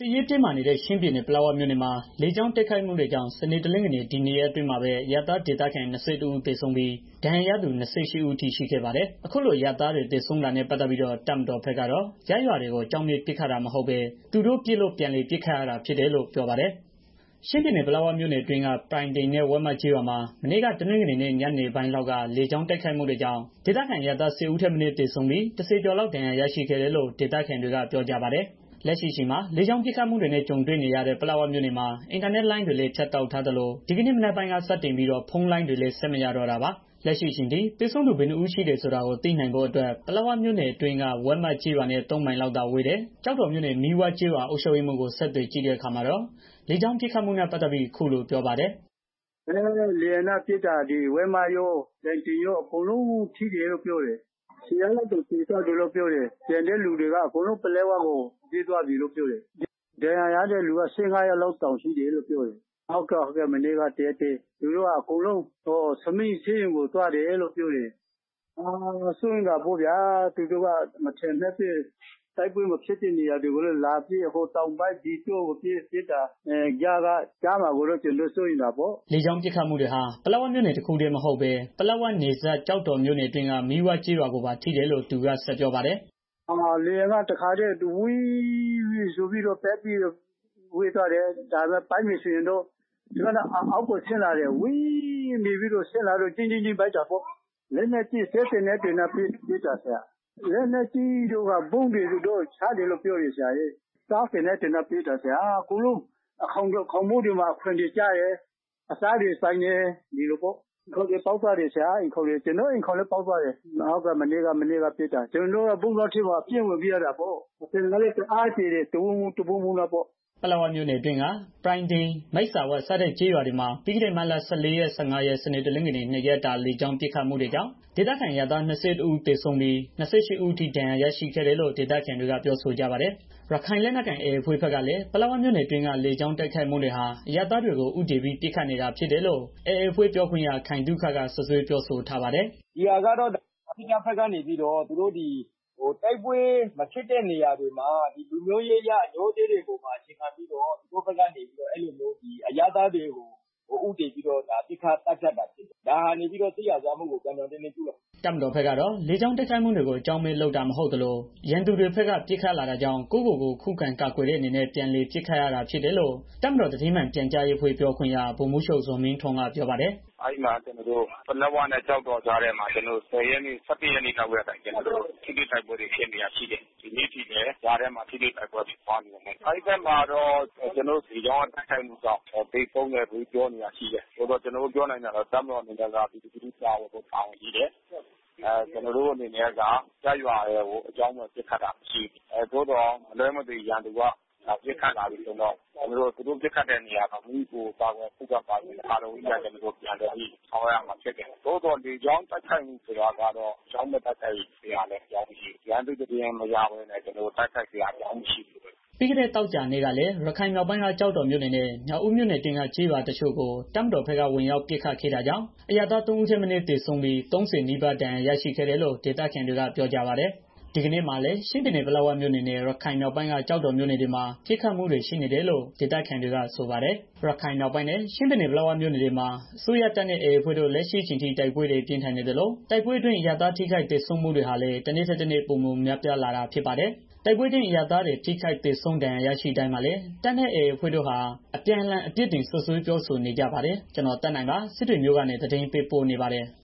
စစ်ရေးတင်းမာနေတဲ့ ချင်းပြည်နယ် ပလက်ဝမြို့နယ်မှာ လေကြောင်းတိုက်ခိုက်မှုတွေကြောင့် စနေ၊ တနင်္ဂနွေ ဒီနှစ်ရက်အတွင်းမှာပဲ အရပ်သားဒေသခံ ၂၁ ဦး သေဆုံးပြီး ဒဏ်ရာရသူ ၂၈ ဦးအထိ ရှိခဲ့ပါတယ်။ အခုလို အရပ်သားတွေ သေဆုံးတာနဲ့ ပတ်သတ်ပြီးတော့ တပ်မတော်ဘက်ကတော့ ရပ်ရွာတွေကို အကြောင်းမဲ့ ပစ်ခတ်တာမဟုတ်ဘဲ သူတို့ပစ်လို့ ပြန်လည်ပစ်ခတ်ရတာဖြစ်တယ်လို့ ပြောပါတယ်။ ချင်းပြည်နယ် ပလက်ဝမြို့နယ်အတွင်းက ပြိုင်တိန်နဲ့ ဝက်မကျေးရွာမှာ မနေ့က တနင်္ဂနွေနေ့ ညနေပိုင်းလောက်က လေကြောင်းတိုက်ခိုက်မှုတွေကြောင့် ဒေသခံအရပ်သား ၁၀ ဦးထက်မနည်း သေဆုံးပြီး ၁၀ ကျော်လောက် ဒဏ်ရာရရှိခဲ့တယ်လို့ ဒေသခံတွေက ပြောကြပါတယ်။ လက်ရှိအချိန်မှာ လေကြောင်းပစ်ခတ်မှုတွေနဲ့ ကြုံတွေ့နေရတဲ့ ပလက်ဝမြို့နယ်မှာ အင်တာနက်လိုင်းတွေလည်း ဖြတ်တောက်ထားသလို ဒီကနေ့ မနက်ပိုင်းက စတင်ပြီးတော့ ဖုန်းလိုင်းတွေလည်း ဆက်မရတော့တာပါ။ လက်ရှိအချိန်ထိ သေဆုံးသူ ဘယ်နှစ်ဦးရှိတယ်ဆိုတာကို သိနိုင်ဖို့အတွက် ပလက်ဝမြို့နယ်အတွင်းက ဝက်မကျေးရွာနဲ့ ၃ မိုင်လောက်သာဝေးတဲ့ ကျောက်တော်မြို့နယ် မီးဝကျေးရွာ အုပ်ချုပ်ရေးမှူးကို ဆက်သွယ်ကြည့်တဲ့အခါမှာတော့ လေကြောင်းပစ်ခတ်မှုနဲ့ ပတ်သတ်ပြီး အခုလိုပြောပါတယ်။ "လေယာဉ်နဲ့ ပစ်တာ ဝက်မရော ပြိုင်တိန်ရော အကုန်လုံးထိတယ်လို့ ပြောတယ်။ ၁၀ ယောက်လောက်တောင် သေသွားတယ်လို့ ပြောတယ်။ ကျန်တဲ့လူတွေက အကုန်လုံး ပလက်ဝကို ပြေးသွားပြီလို့ ပြောတယ်။ ဒဏ်ရာရတဲ့လူက ၁၅ ယောက်လောက်တောင် ရှိတယ်လို့ ပြောတယ်။ မနေ့က တစ်ရက်တည်း သူတို့က အကုန်လုံး ဆမီးဆေးရုံကို သွားတယ်လို့ ပြောတယ်။ စိုးရိမ်တာပေါ့ဗျာ သူတို့က မထင်မှတ်ပဲ တိုက်ပွဲမဖြစ်တဲ့နေရာတွေကို လာပစ် ဟိုတောင်ပိုင်း ဒီတောကို ပစ်တာ ကြားမှာကိုတော့ ကျနော်တို့ စိုးရိမ်တာပေါ့။ " လေကြောင်းပစ်ခတ်မှုတွေဟာ ပလက်ဝမြို့နယ် တခုတည်းမဟုတ်ဘဲ ပလက်ဝနယ်စပ် ကျောက်တော်မြို့နယ်အတွင်းက မီးဝကျေးရွာကိုပါ ထိတယ်လို့ သူက ဆက်ပြောပါတယ်။ "လေယာဉ်က တခါတည်း ဝီးဆိုပြီးတော့ ပတ်ပြီးတော့ ဝဲသွားတယ်။ ဒါပေမဲ့ ပစ်မယ်ဆိုရင်တော့ အောက်ကို ဆင်းလာတယ်။ ဝီးဆိုပြီးတော့ ဆင်းလာတော့ ချက်ချင်း ပစ်တာပေါ့။ လက်နက်ကြီး စက်သေနတ်တွေနဲ့ ပစ်တာ။ လက်နက်ကြီးတို့ ဗုံးတွေတော့ ချတယ်လို့ ပြောတယ်။ ကားသေနတ်တွေနဲ့ ပစ်တာ။ အကုန်လုံး ခေါင်းမိုးတွေမှာ အခွံတွေကျတယ်။ အသားတွေ စိုင်တယ်။ ဒီလိုပေါ့။ အိမ်ခေါင်တွေ ပေါက်သွားတယ်။ ကျနော်တို့ အိမ်ခေါင်လည်း ပေါက်သွားတယ်။ မနေ့က ပစ်တာ ကျနော်တို့က ဘုန်းကြီးကျောင်းထဲမှာ ပြေးဝင်ပြေးရတာပေါ့။ အသံကလည်း တအားကျယ်တယ်။ တဝုန်းဝုန်းနဲ့ပေါ့။ " ပလက်ဝမြို့နယ်အတွင်းက ပြိုင်တိန်၊ မိတ်စာဝ စတဲ့ ကျေးရွာတွေမှာ ပြီးခဲ့တဲ့ မတ်လ ၁၄ ရက် ၁၅ ရက် စနေ၊ တနင်္ဂနွေ နှစ်ရက်တာ လေကြောင်းပစ်ခတ်မှုတွေကြောင့် ဒေသခံအရပ်သား ၂၁ ဦး သေဆုံးပြီး ၂၈ ဦးအထိ ဒဏ်ရာရရှိခဲ့တယ်လို့ ဒေသခံတွေက ပြောဆိုကြပါတယ်။ ရခိုင်လက်နက်ကိုင် AA အဖွဲ့ဘက်ကလည်း ပလက်ဝမြို့နယ်အတွင်းက လေကြောင်းတိုက်ခိုက်မှုတွေဟာ အရပ်သားတွေကို ဦးတည်ပြီး ပစ်ခတ်နေတာဖြစ်တယ်လို့ AA အဖွဲ့ပြောခွင့်ရ ခိုင်သုခက စွပ်စွဲပြောဆိုထားပါတယ်။ "ဒီဟာကတော့ အစိုးရဘက်ကနေပြီးတော့ တိုက်ပွဲမဖြစ်တဲ့နေရာတွေမှာ လူမျိုးရေးအရ အငြိုးအတည်းတွေကို အခြေခံပြီးတော့ သူတို့ဘက်ကနေပြီးတော့ အရပ်သားတွေကို ဦးတည်ပြီးတော့ ပစ်ခတ်သတ်ဖြတ်တာဖြစ်တယ်။ ဒါဟာစစ်ရာဇဝတ်မှုကို ပြောင်ပြောင်တင်းတင်း ကျူးလွန်တာ။" တပ်မတော်ဘက်ကတော့ လေကြောင်းတိုက်ခိုက်မှုတွေကို အကြောင်းမဲ့ လုပ်တာမဟုတ်သလို ရန်သူတွေဘက်က ပစ်ခတ်လာတာကြောင့် ကိုယ့်ကိုကိုယ် ခုခံကာကွယ်တဲ့အနေနဲ့ ပြန်လည်ပစ်ခတ်ရတာဖြစ်တယ်လို့ တပ်မတော်သတင်းမှန်ပြန်ကြားရေးအဖွဲ့ ပြောခွင့်ရ ဗိုလ်မှူးချုပ် ဇော်မင်းထွန်းက ပြောပါတယ်။ "အဲဒီမှာ ပလက်ဝနဲ့ ကျောက်တော်ကြားထဲမှာ ၁၀ ရက်နေ့ ၁၁ ရက်နေ့လောက်ကတည်းက ထိတွေ့တိုက်ပွဲတွေ ဖြစ်နေတာရှိတယ်။ ဒီနေ့အထိလည်း ကြားထဲမှာ ထိတွေ့တိုက်ပွဲတွေ ဖြစ်နေတယ်။ အဲဒီဘက်မှာတော့ လေကြောင်းက တိုက်ခိုက်မှုကြောင့် သေဆုံးတယ်လို့ ပြောနေတာရှိတယ်။ ကျနော်တို့ ပြောနိုင်တာကတော့ တပ်မတော်အနေနဲ့က ပြည်သူလူထုကာကွယ်ဖို့ တာဝန်ရှိတယ်။ ကျနော်တို့အနေနဲ့က ရပ်ရွာတွေကို အကြောင်းမဲ့ ပစ်ခတ်တာမရှိဘူး။ သို့သော် မလွဲမသွေ ရန်သူက ပစ်ခတ်လာပြီဆိုရင်တော့ သူတို့ပစ်ခတ်တဲ့နေရာမှာ မိမိကိုယ်ကို ကာကွယ်ခုခံကာကွယ်ရင်း ပြန်လည်ပြီးဆောင်ရွက်ရမှာဖြစ်တယ်။ သို့သော် လေကြောင်းတိုက်ခိုက်မှုဆိုတာကတော့ အကြောင်းမဲ့ တိုက်ခိုက်စရာလည်း အကြောင်းမရှိဘူး။ ရန်သူသတင်းမရဘဲနဲ့ တိုက်ခိုက်စရာ အကြောင်းမရှိဘူး။ " ပြီးခဲ့တဲ့ သောကြာနေ့ကလည်း ရခိုင်မြောက်ပိုင်းက ကျောက်တော်မြို့နယ်နဲ့ မြောက်ဦးမြို့နယ်အတွင်းက ကျေးရွာတချို့ကို တပ်မတော်ဘက်က ဝင်ရောက်ပစ်ခတ်ခဲ့တာကြောင့် အရပ်သား ၃ ဦးထက်မနည်း သေဆုံးပြီး ၃၀ နီးပါး ဒဏ်ရာရရှိခဲ့တယ်လို့ ဒေသခံတွေက ပြောကြပါတယ်။ ဒီကနေ့မှာလည်း ချင်းပြည်နယ် ပလက်ဝမြို့နယ်နဲ့ ရခိုင်မြောက်ပိုင်းက ကျောက်တော်မြို့နယ်တွေမှာ ပစ်ခတ်မှုတွေ ရှိနေတယ်လို့ ဒေသခံတွေက ဆိုပါတယ်။ ရခိုင်မြောက်ပိုင်းနဲ့ ချင်းပြည်နယ် ပလက်ဝမြို့နယ်တွေမှာ အစိုးရတပ်နဲ့ AA အဖွဲ့တို့ လက်ရှိအချိန်ထိ တိုက်ပွဲတွေ ပြင်းထန်နေသလို တိုက်ပွဲအတွင်း အရပ်သား ထိခိုက်သေဆုံးမှုတွေဟာလည်း တနေ့ထက်တနေ့ ပိုမိုများပြားလာတာ ဖြစ်ပါတယ်။ တိုက်ပွဲအတွင်း အရပ်သားတွေ ထိခိုက်သေဆုံး ဒဏ်ရာရရှိတိုင်းမှာလည်း တပ်နဲ့ AA အဖွဲ့တို့ဟာ အပြန်အလှန် အပြစ်တင် စွပ်စွဲပြောဆိုနေကြပါတယ်။ ဒီအကြောင်း ဗွီအိုအေမြန်မာပိုင်းသတင်းထောက် ကိုသက်နိုင်က စစ်တွေမြို့ကနေ သတင်းပေးပို့နေပါတယ်။